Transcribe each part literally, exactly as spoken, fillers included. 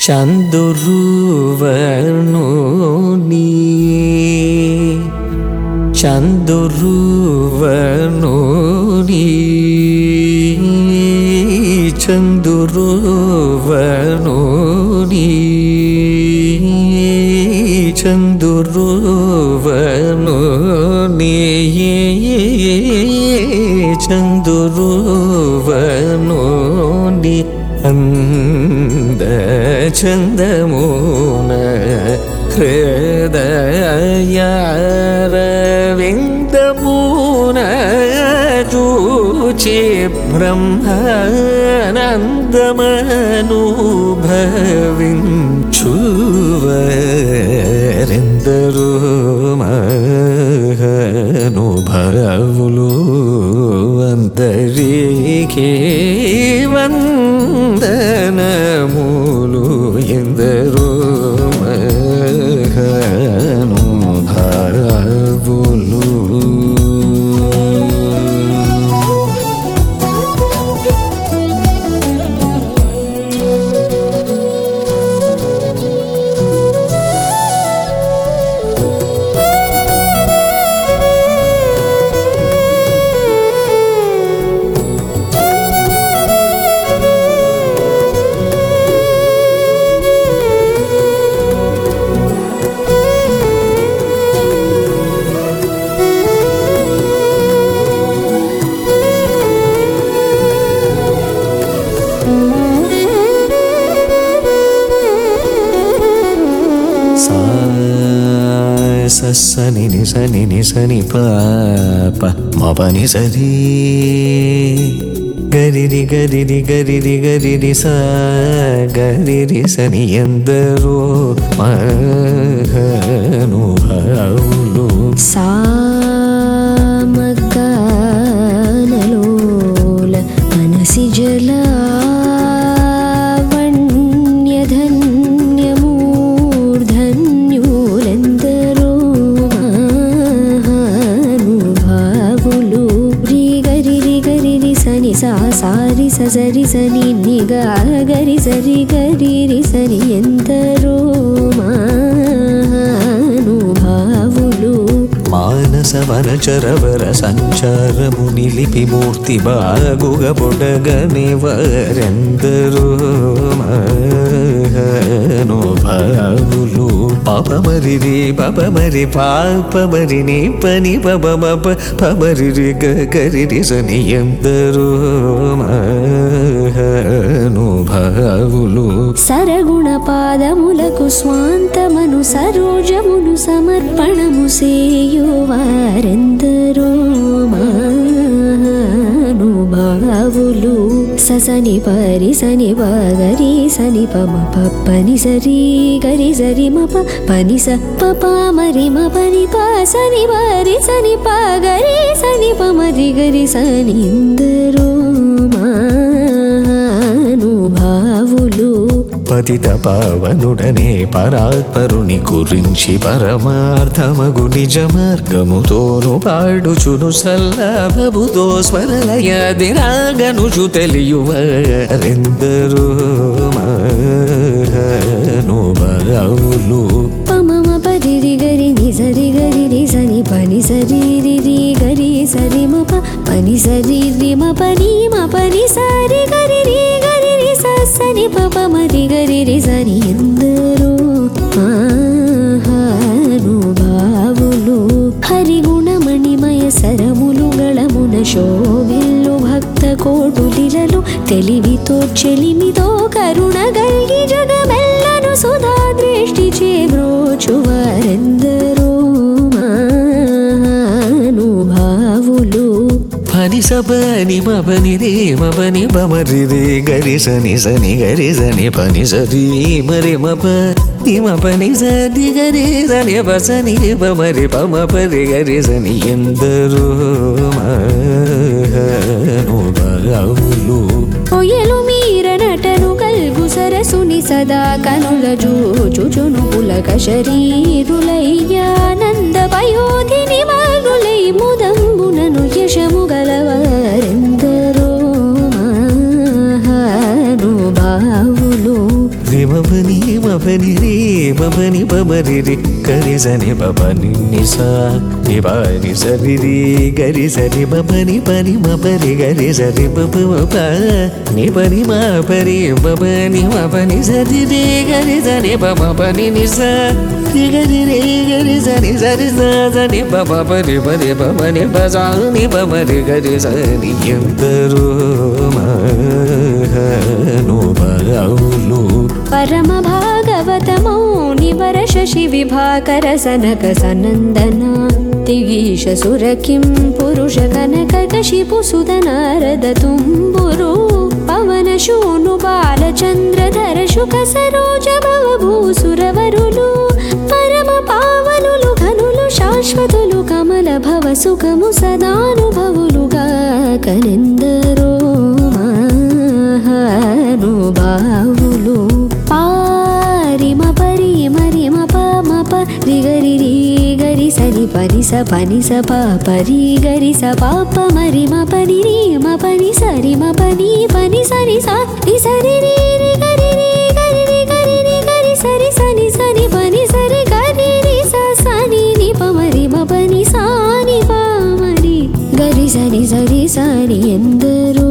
చందురువనుని చందురువనుని చందురువనుని చందురువనుని చందురువనుని అంద చందమున హృదయారవిందమున చూచి బ్రహ్మానందమనుభవించువరెందరూ మహానుభావులు అందరికీ వందనములు ఎందరో మహానుభావులు. సని నిసని నిసని పాప మపని సరి గరిరి గరిరి గరిరి గరిరి సా గరిరి సని ఎందరో మహానుభావులు. సామగానలోల మనసి జల సారి సరి సని నిగా గరి సరి గరి రి సని ఎందరో మహానుభావులు. మానస వనచరవర సంచారము నిలిపి మూర్తి బాగుగ బొడగనే వరెందరో మహానుభావులు. పాపమరి రే పపమరి పాపమరి నీ పని పబమప పమరి రి గరి రి సని ఎందరో మహానుభావులు. సరగుణ పాదములకు స్వాంతమను సరోజమును సమర్పణము సేయువారెందరో మహానుభావులు. ససని పరి సని పగరి సని పమ పని సరి గరి సరి మప పని స పప మరి మ పని ప సని పరి సని పగరి సని పమరి గరి సని ఎందరో మహానుభావులు. పతిత పావనుడనే పరాత్పరుని గురించి పరమార్థమగు నిజ మార్గముతోను పాడుచును సల్లాభముతో స్మరలయాదిరాగనుచు తెలియువరెందరో మహానుభావులు. పమమ పరిరి గరి ని సరి గరి రి సని పని సరి రి రి గరి సరి మ ప పని సరి రి మ పని మ పని సరి గరి రి గరి రి సని పప మరి గరి రి సని ఎందరో మహానుభావులు. హరిగుణమణిమయ సరములు గళమున శోభిల్లు భక్త కోటులిరలు తెలివితో చెలిమితో కరుణ గల్గి జగమెల్లను సుధా దృష్టి చేబ్రోచువారెందరో మహానుభావులు. పని సపని మపని రే మపని పమరి రే గరి సని సని గరి సని పని సరి మరి మప ని మపని సరి గరి సని పసని పమరి పమ పరి గరి సని ఎందరో మహానుభావులు. కొయ్యలు మీర నటను కల్గు సరసుని సదా కనుల జూచుచును పులక శరీరులయ్యానంద పయోధిని మగులై ముదంబునను యశము గలవారెందరో మహానుభావులు. మపని మపని రే మపని పమరి రే గరి సని పని నిసా నిపాని సరి రే గరి సరి మపని పని మపరి గరి సరి పప మప నిపని మపరి మపని మపని సరి రే గరి సని పమ పని నిసా గరి రే గరి సని సరి సని పమ పరి పరి పమని పసాని పమరి గరి సని ఎందరో మహానుభావులు పరమ భాగవతమౌ నివర శశి విభాకర సనక సనందన దిగీష సురకిం పురుష కనక కశిపు సుత నారద తుంబురు పవన శూను బాలచంద్రధర శుక సరోజ భవభూసురవరులు పరమ పావనులు ఘనులు శాశ్వతులు కమల భవ సుఖము సదానుభవులుగా కనెందరో మహానుభావులు పారిమ పరిమ రిమ పమ పరి గరి రి గరి సరి పని స పని స ప పరి గరి స పాప మరిమ పని రి మ పని సరి మ పని పని సరి స ని సరి రి రి గరి రి గరి రి గరి రి గరి సరి సని సని పని సరి గరి రి స సని ని ప మరి మ పని సా ని ప మరి గరి సని సరి సని ఎందరో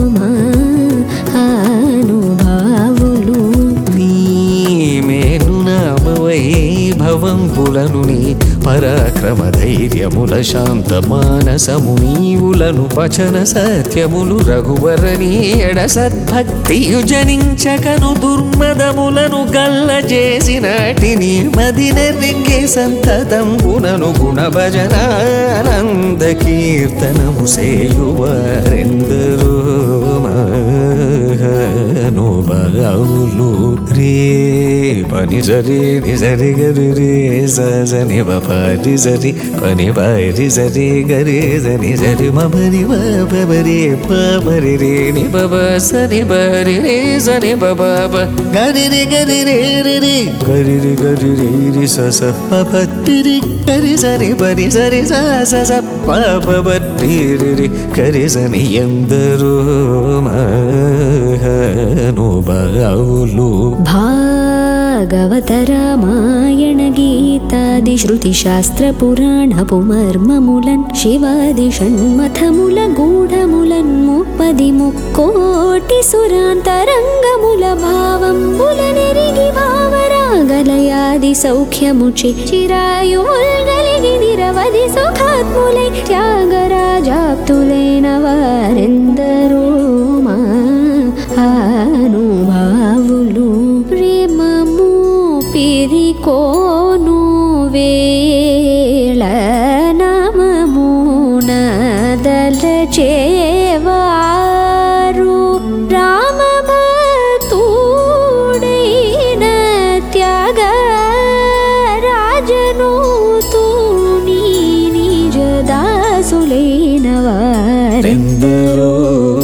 మహానుభావులు నీ మేను నామ వైభవంబులను నీ పరాక్రమ ధైర్యముల శాంత మానసము నీవులను పచన సత్యములు రఘువరని ఎడ సద్భక్తియు జనించకను దుర్మదములను గల్ల చేసినటిని మదినెరింగే సంతతం గుణను గుణ భజన ఆనంద కీర్తనము సేయువారెందరో మహానుభావులు రే పని సరి నిజరి గరి రే సని పరి సరి పని పరి సరి గరి సని సరి మమరి మరి పమరి రే ని బబ సని బరి రే సని బబ గరి రి గరి రే రి రి గరి రి గరి రి రి స స ప ప టి రి గరి సని పరి సరి స స స ప ప ప టి రి రి గరి సని ఎందరో మహానుభావులు భాగవత రామాయణ గీతాది శృతి శాస్త్ర పురాణపు మర్మములన్ శివాది షణ్మథముల గూఢములన్ ముప్పది ముక్కోటి సురాంతరంగముల భావంబుల నెరిగి భావరాగలయాది సౌఖ్యముచి చిరాయుముల్గలిగి నిరవధి సుఖాత్ములై త్యాగరాజాప్తులైన వారెందరో మహానుభావులు ప్రేమము పిరికోను వేళ నామమున దలచేవారు రామ భక్తుడైన త్యాగ రాజను తూని నిజ దాసులైన వారెందరో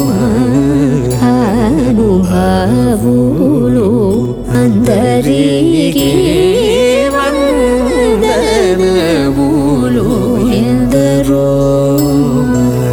మహానుభావులు అందరికీ వందనములు ఎందరో